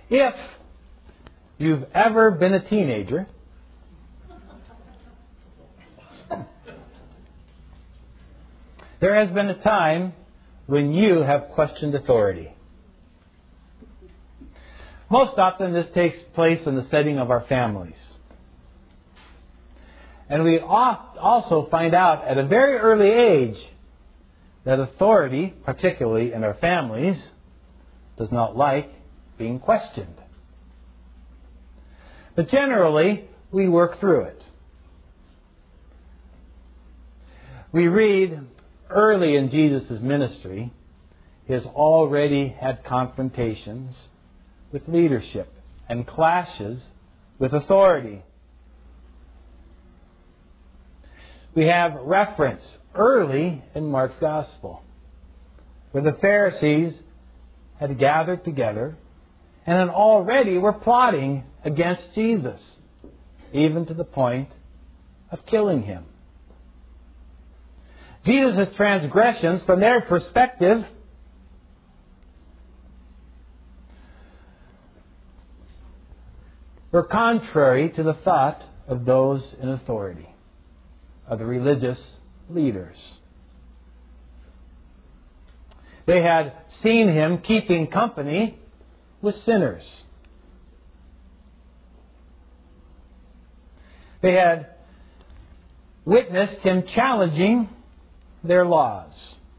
If you've ever been a teenager, there has been a time when you have questioned authority. Most often this takes place in the setting of our families. And we also find out at a very early age that authority, particularly in our families, does not like being questioned. But generally, we work through it. We read early in Jesus' ministry, he has already had confrontations with leadership and clashes with authority. We have reference early in Mark's Gospel, where the Pharisees had gathered together and already were plotting against Jesus, even to the point of killing him. Jesus' transgressions, from their perspective, were contrary to the thought of those in authority, of the religious leaders. They had seen him keeping company with sinners. They had witnessed him challenging their laws.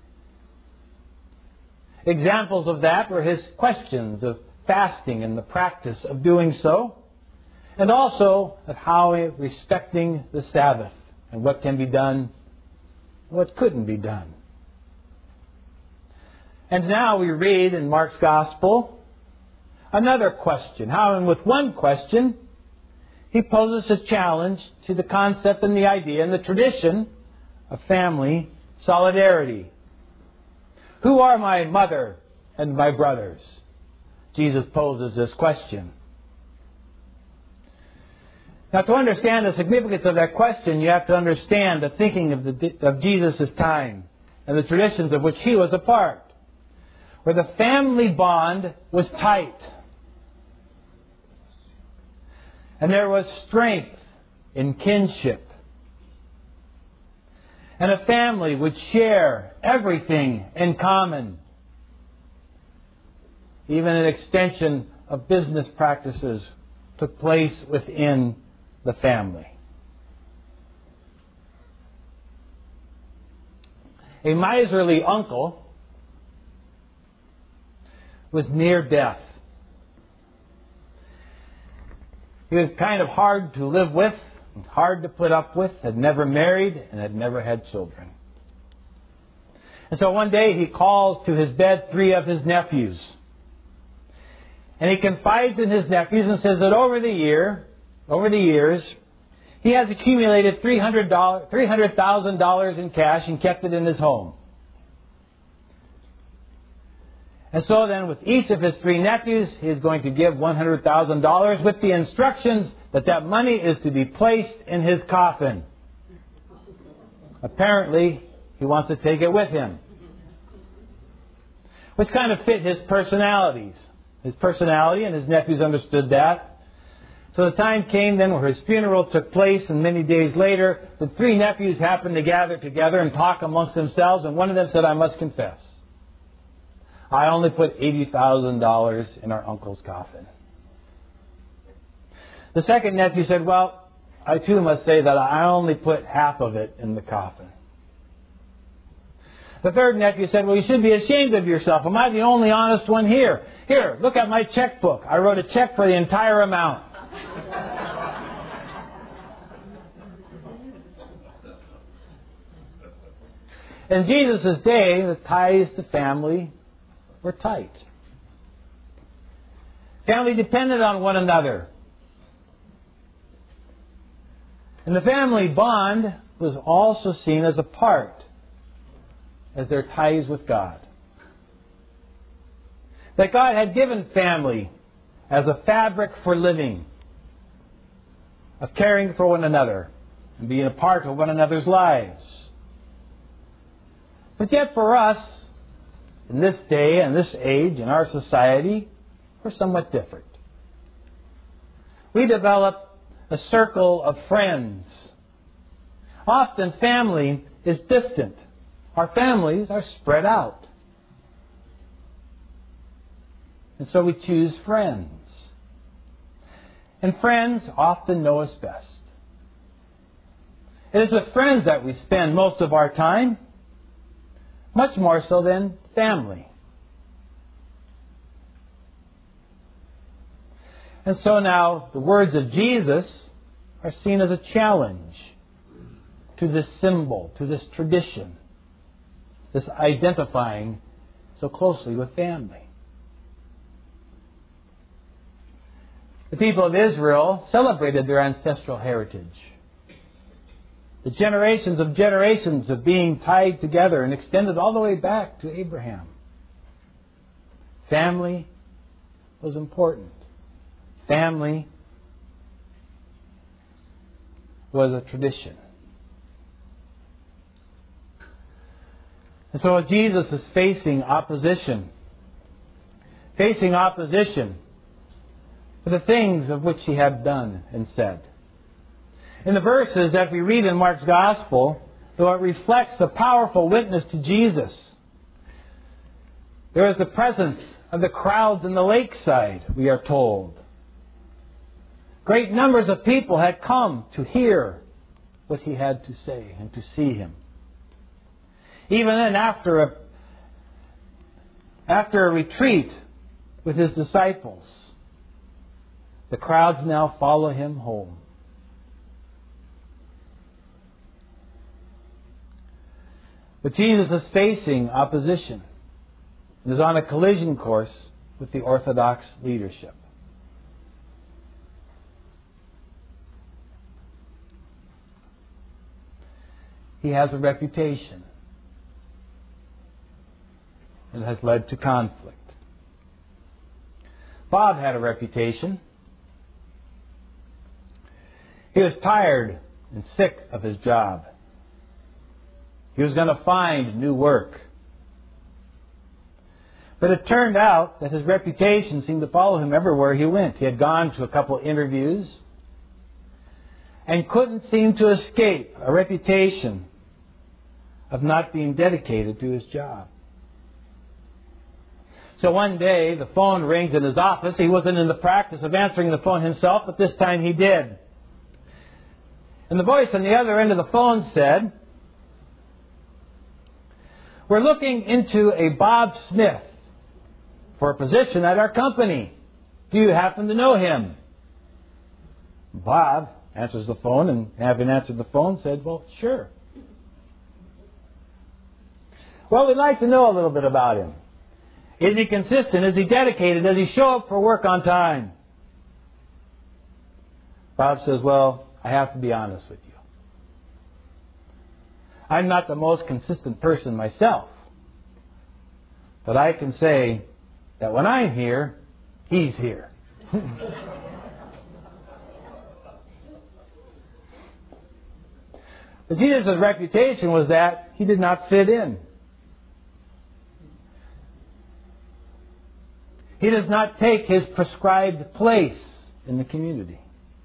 Examples of that were his questions of fasting and the practice of doing so, and also of how respecting the Sabbath and what can be done, what couldn't be done. And now we read in Mark's Gospel another question. How, and with one question, he poses a challenge to the concept and the idea and the tradition of family solidarity. Who are my mother and my brothers? Jesus poses this question. Now, to understand the significance of that question, you have to understand the thinking of Jesus' time and the traditions of which he was a part, where the family bond was tight. And there was strength in kinship. And a family would share everything in common. Even an extension of business practices took place within the family. A miserly uncle was near death. He was kind of hard to live with, hard to put up with, had never married, and had never had children. And so one day he calls to his bed 3 of his nephews. And he confides in his nephews and says that over the years, he has accumulated $300,000 in cash and kept it in his home. And so then with each of his 3 nephews, he is going to give $100,000 with the instructions that that money is to be placed in his coffin. Apparently, he wants to take it with him. Which kind of fit his personalities. His personality, and his nephews understood that. So the time came then where his funeral took place, and many days later, the 3 nephews happened to gather together and talk amongst themselves, and one of them said, "I must confess, I only put $80,000 in our uncle's coffin." The second nephew said, "Well, I too must say that I only put half of it in the coffin." The third nephew said, "Well, you should be ashamed of yourself. Am I the only honest one here? Here, look at my checkbook. I wrote a check for the entire amount." In Jesus' day, the ties to family were tight. Family depended on one another. And the family bond was also seen as a part as their ties with God. That God had given family as a fabric for living, of caring for one another, and being a part of one another's lives. But yet for us, in this day and this age, in our society, we're somewhat different. We develop a circle of friends. Often family is distant. Our families are spread out. And so we choose friends. And friends often know us best. It is with friends that we spend most of our time, much more so than family. And so now the words of Jesus are seen as a challenge to this symbol, to this tradition, this identifying so closely with family. The people of Israel celebrated their ancestral heritage. The generations of being tied together and extended all the way back to Abraham. Family was important. Family was a tradition. And so Jesus is facing opposition for the things of which he had done and said. In the verses that we read in Mark's Gospel, though it reflects a powerful witness to Jesus, there is the presence of the crowds in the lakeside, we are told. Great numbers of people had come to hear what he had to say and to see him. Even then, after a retreat with his disciples, the crowds now follow him home. But Jesus is facing opposition and is on a collision course with the Orthodox leadership. He has a reputation. It has led to conflict. Bob had a reputation. He was tired and sick of his job. He was going to find new work. But it turned out that his reputation seemed to follow him everywhere he went. He had gone to a couple of interviews and couldn't seem to escape a reputation of not being dedicated to his job. So one day, the phone rings in his office. He wasn't in the practice of answering the phone himself, but this time he did. And the voice on the other end of the phone said, "We're looking into a Bob Smith for a position at our company. Do you happen to know him?" Bob answers the phone, and having answered the phone, said, "Well, sure. Well, we'd like to know a little bit about him. Is he consistent? Is he dedicated? Does he show up for work on time?" Bob says, "Well, I have to be honest with you. I'm not the most consistent person myself. But I can say that when I'm here, he's here." But Jesus' reputation was that he did not fit in. He does not take his prescribed place in the community.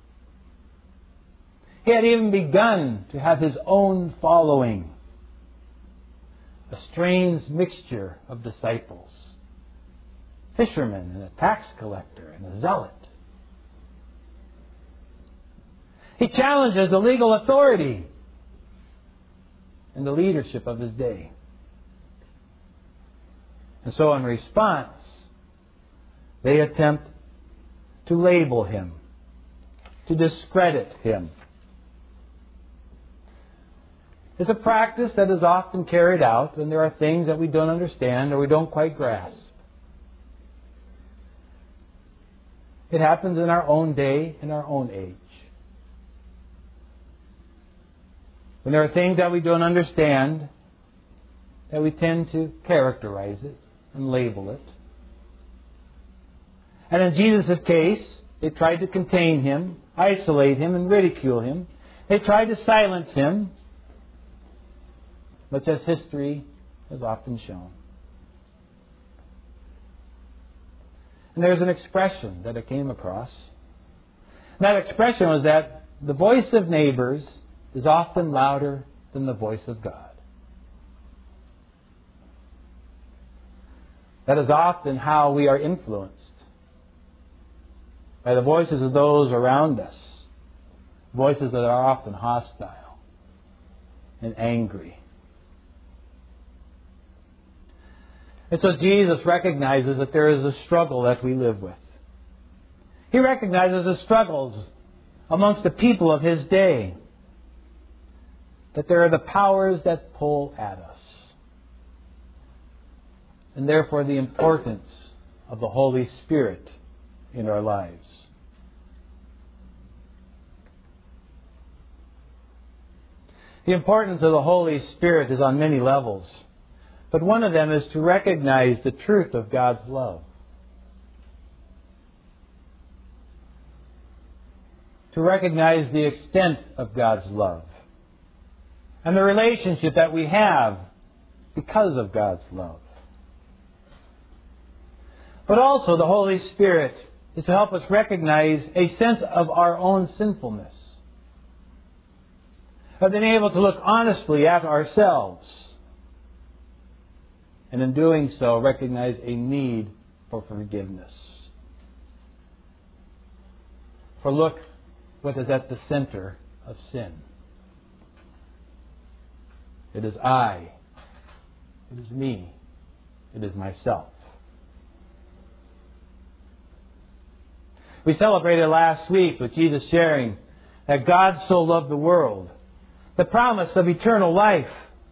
He had even begun to have his own following, a strange mixture of disciples, fishermen and a tax collector and a zealot. He challenges the legal authority and the leadership of his day. And so in response, they attempt to label him, to discredit him. It's a practice that is often carried out when there are things that we don't understand or we don't quite grasp. It happens in our own day, in our own age. When there are things that we don't understand, that we tend to characterize it and label it. And in Jesus' case, they tried to contain him, isolate him, and ridicule him. They tried to silence him, much as history has often shown. And there's an expression that I came across. That expression was that the voice of neighbors is often louder than the voice of God. That is often how we are influenced, by the voices of those around us, voices that are often hostile and angry. And so Jesus recognizes that there is a struggle that we live with. He recognizes the struggles amongst the people of His day, that there are the powers that pull at us, and therefore the importance of the Holy Spirit in our lives. The importance of the Holy Spirit is on many levels, but one of them is to recognize the truth of God's love. To recognize the extent of God's love and the relationship that we have because of God's love. But also the Holy Spirit is to help us recognize a sense of our own sinfulness, of being able to look honestly at ourselves, and in doing so recognize a need for forgiveness. For look what is at the center of sin. It is I. It is me. It is myself. We celebrated last week with Jesus sharing that God so loved the world, the promise of eternal life.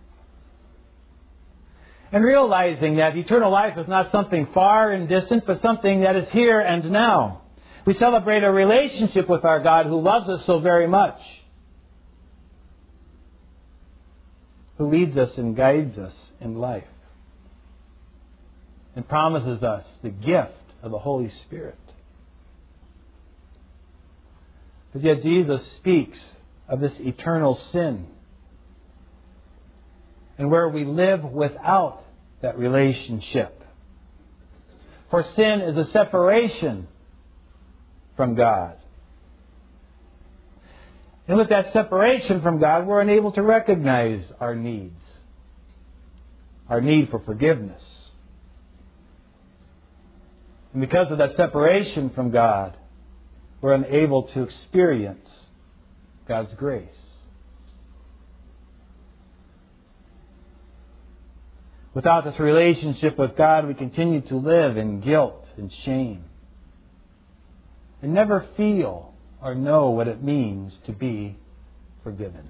And realizing that eternal life is not something far and distant, but something that is here and now. We celebrate a relationship with our God who loves us so very much, who leads us and guides us in life, and promises us the gift of the Holy Spirit. But yet Jesus speaks of this eternal sin, and where we live without that relationship. For sin is a separation from God. And with that separation from God, we're unable to recognize our needs, our need for forgiveness. And because of that separation from God, we're unable to experience God's grace. Without this relationship with God, we continue to live in guilt and shame, and never feel or know what it means to be forgiven.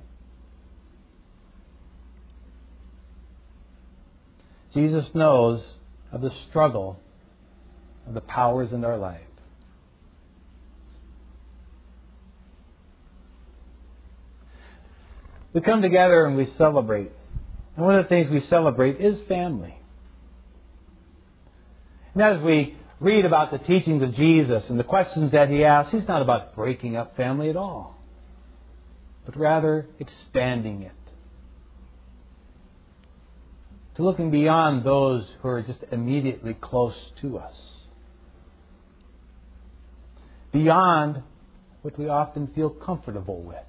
Jesus knows of the struggle of the powers in our life. We come together and we celebrate. And one of the things we celebrate is family. And as we read about the teachings of Jesus and the questions that He asks, He's not about breaking up family at all, but rather expanding it. To looking beyond those who are just immediately close to us. Beyond what we often feel comfortable with.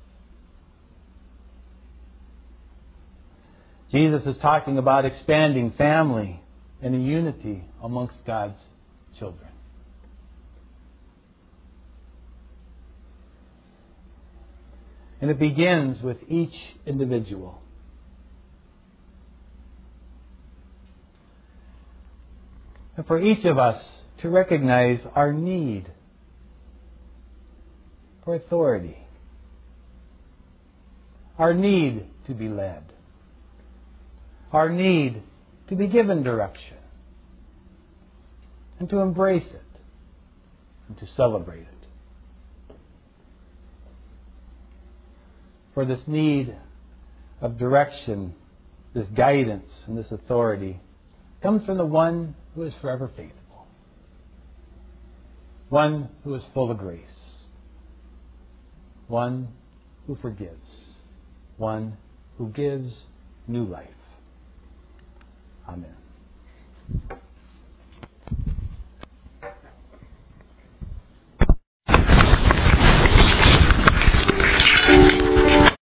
Jesus is talking about expanding family and a unity amongst God's children. And it begins with each individual. And for each of us to recognize our need for authority, our need to be led, our need to be given direction, and to embrace it, and to celebrate it. For this need of direction, this guidance, and this authority comes from the one who is forever faithful, one who is full of grace, one who forgives, one who gives new life. Amen.